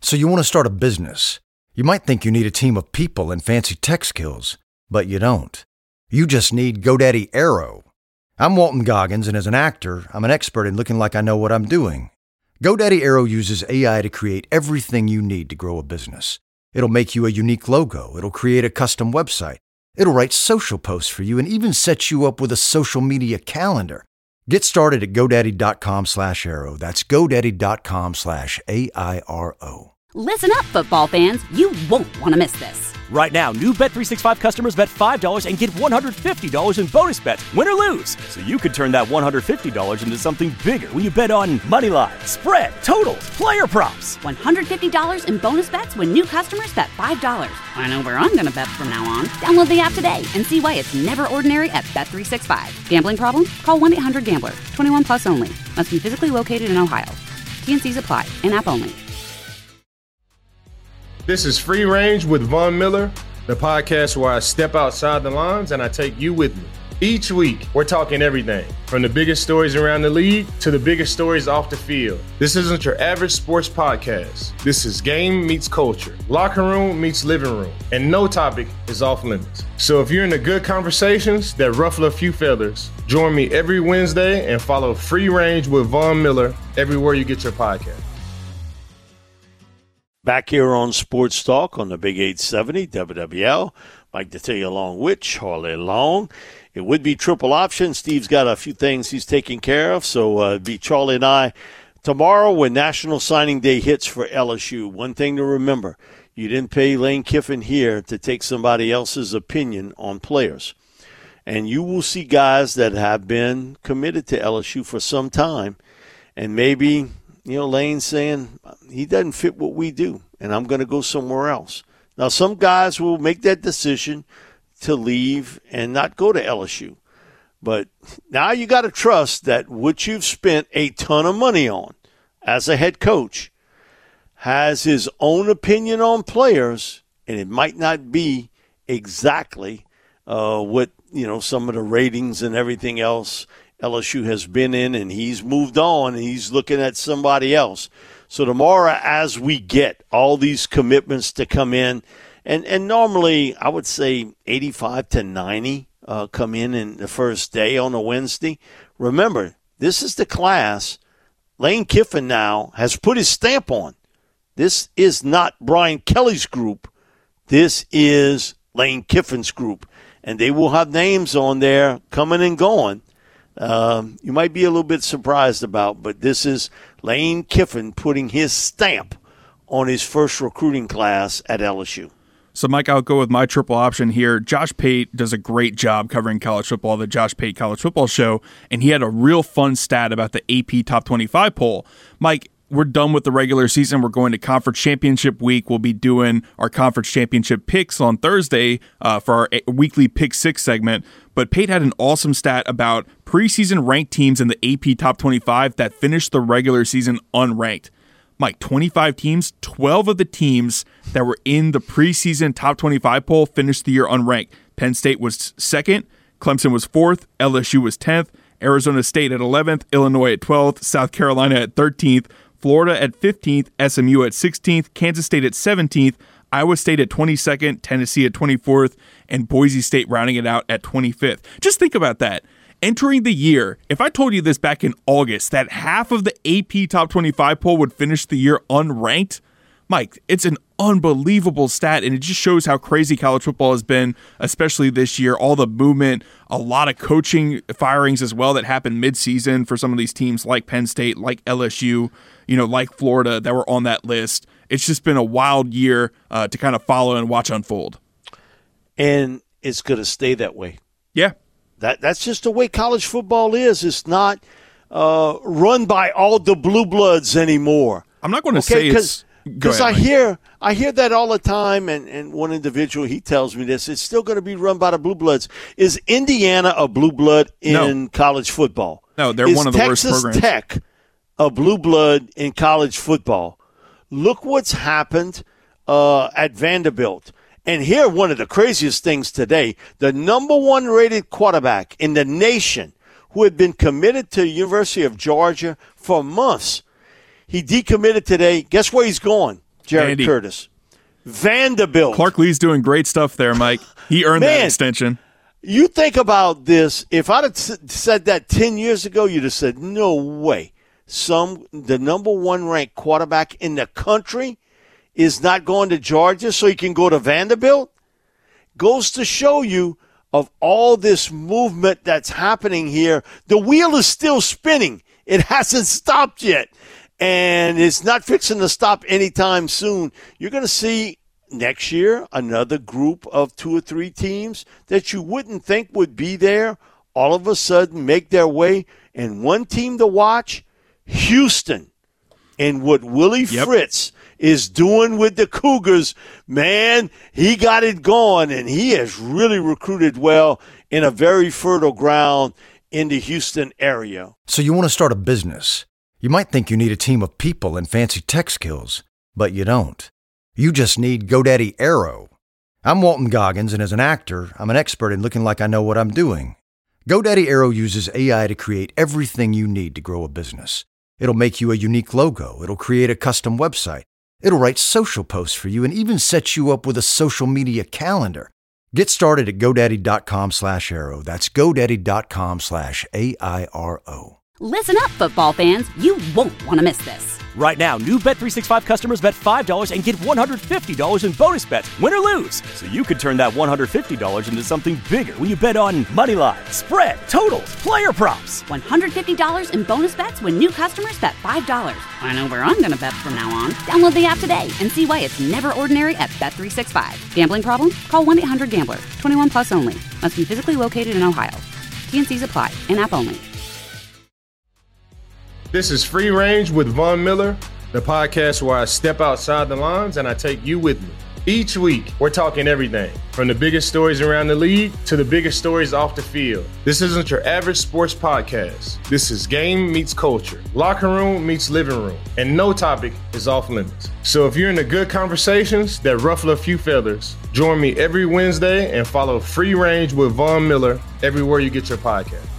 So you want to start a business. You might think you need a team of people and fancy tech skills, but you don't. You just need GoDaddy Aero. I'm Walton Goggins, and as an actor, I'm an expert in looking like I know what I'm doing. GoDaddy Aero uses AI to create everything you need to grow a business. It'll make you a unique logo. It'll create a custom website. It'll write social posts for you and even set you up with a social media calendar. Get started at GoDaddy.com/Aero. That's GoDaddy.com/AIRO. Listen up, football fans. You won't want to miss this. Right now, new Bet365 customers bet $5 and get $150 in bonus bets, win or lose. So you could turn that $150 into something bigger when you bet on money line, spread, totals, player props. $150 in bonus bets when new customers bet $5. I know where I'm going to bet from now on. Download the app today and see why it's never ordinary at Bet365. Gambling problem? Call 1-800-GAMBLER. 21 plus only. Must be physically located in Ohio. T&Cs apply. In-app only. This is Free Range with Von Miller, the podcast where I step outside the lines and I take you with me. Each week, we're talking everything from the biggest stories around the league to the biggest stories off the field. This isn't your average sports podcast. This is game meets culture, locker room meets living room, and no topic is off limits. So if you're into good conversations that ruffle a few feathers, join me every Wednesday and follow Free Range with Von Miller everywhere you get your podcast. Back here on Sports Talk on the Big 870 WWL. Mike Detillier along with Charlie Long. It would be triple option. Steve's got a few things he's taking care of, so it'd be Charlie and I tomorrow when National Signing Day hits for LSU. One thing to remember, you didn't pay Lane Kiffin here to take somebody else's opinion on players. And you will see guys that have been committed to LSU for some time, and maybe – Lane's saying he doesn't fit what we do, and I'm going to go somewhere else. Now, some guys will make that decision to leave and not go to LSU. But now you got to trust that what you've spent a ton of money on as a head coach has his own opinion on players, and it might not be exactly what, some of the ratings and everything else LSU has been in, and he's moved on, and he's looking at somebody else. So tomorrow, as we get all these commitments to come in, and normally I would say 85 to 90 come in the first day on a Wednesday. Remember, this is the class Lane Kiffin now has put his stamp on. This is not Brian Kelly's group. This is Lane Kiffin's group, and they will have names on there coming and going. You might be a little bit surprised about, but this is Lane Kiffin putting his stamp on his first recruiting class at LSU. So, Mike, I'll go with my triple option here. Josh Pate does a great job covering college football, the Josh Pate College Football Show, and he had a real fun stat about the AP Top 25 poll. Mike, we're done with the regular season. We're going to Conference Championship Week. We'll be doing our Conference Championship picks on Thursday for our weekly Pick 6 segment. But Pate had an awesome stat about preseason ranked teams in the AP Top 25 that finished the regular season unranked. Mike, 25 teams, 12 of the teams that were in the preseason Top 25 poll finished the year unranked. Penn State was second, Clemson was fourth, LSU was 10th, Arizona State at 11th, Illinois at 12th, South Carolina at 13th, Florida at 15th, SMU at 16th, Kansas State at 17th, Iowa State at 22nd, Tennessee at 24th, and Boise State rounding it out at 25th. Just think about that. Entering the year, if I told you this back in August, that half of the AP Top 25 poll would finish the year unranked, Mike, it's an unbelievable stat, and it just shows how crazy college football has been, especially this year. All the movement, a lot of coaching firings as well that happened midseason for some of these teams like Penn State, like LSU, like Florida that were on that list. It's just been a wild year to kind of follow and watch unfold. And it's going to stay that way. Yeah. That's just the way college football is. It's not run by all the blue bloods anymore. I'm not going to say it's – because I hear that all the time, and one individual, he tells me this, it's still going to be run by the blue bloods. Is Indiana a blue blood in college football? No, they're one of the worst programs. Is Texas Tech a blue blood in college football? Look what's happened at Vanderbilt. And here, one of the craziest things today, the number one rated quarterback in the nation who had been committed to the University of Georgia for months, he decommitted today. Guess where he's going? Jared Andy. Curtis. Vanderbilt. Clark Lee's doing great stuff there, Mike. He earned that extension. You think about this. If I'd have said that 10 years ago, you'd have said, no way. The number one ranked quarterback in the country is not going to Georgia so he can go to Vanderbilt? Goes to show you of all this movement that's happening here. The wheel is still spinning. It hasn't stopped yet. And it's not fixing to stop anytime soon. You're going to see next year another group of 2 or 3 teams that you wouldn't think would be there all of a sudden make their way. And one team to watch, Houston. And what Willie Fritz is doing with the Cougars, man, he got it going, and he has really recruited well in a very fertile ground in the Houston area. So you want to start a business. You might think you need a team of people and fancy tech skills, but you don't. You just need GoDaddy Aero. I'm Walton Goggins, and as an actor, I'm an expert in looking like I know what I'm doing. GoDaddy Aero uses AI to create everything you need to grow a business. It'll make you a unique logo. It'll create a custom website. It'll write social posts for you and even set you up with a social media calendar. Get started at GoDaddy.com/Aero. That's GoDaddy.com/AIRO. Listen up, football fans. You won't want to miss this. Right now, new Bet365 customers bet $5 and get $150 in bonus bets, win or lose. So you could turn that $150 into something bigger when you bet on money line, spread, totals, player props. $150 in bonus bets when new customers bet $5. I know where I'm going to bet from now on. Download the app today and see why it's never ordinary at Bet365. Gambling problem? Call 1-800-GAMBLER. 21 plus only. Must be physically located in Ohio. T&Cs apply. In-app only. This is Free Range with Von Miller, the podcast where I step outside the lines and I take you with me. Each week, we're talking everything from the biggest stories around the league to the biggest stories off the field. This isn't your average sports podcast. This is game meets culture, locker room meets living room, and no topic is off limits. So if you're into good conversations that ruffle a few feathers, join me every Wednesday and follow Free Range with Von Miller everywhere you get your podcast.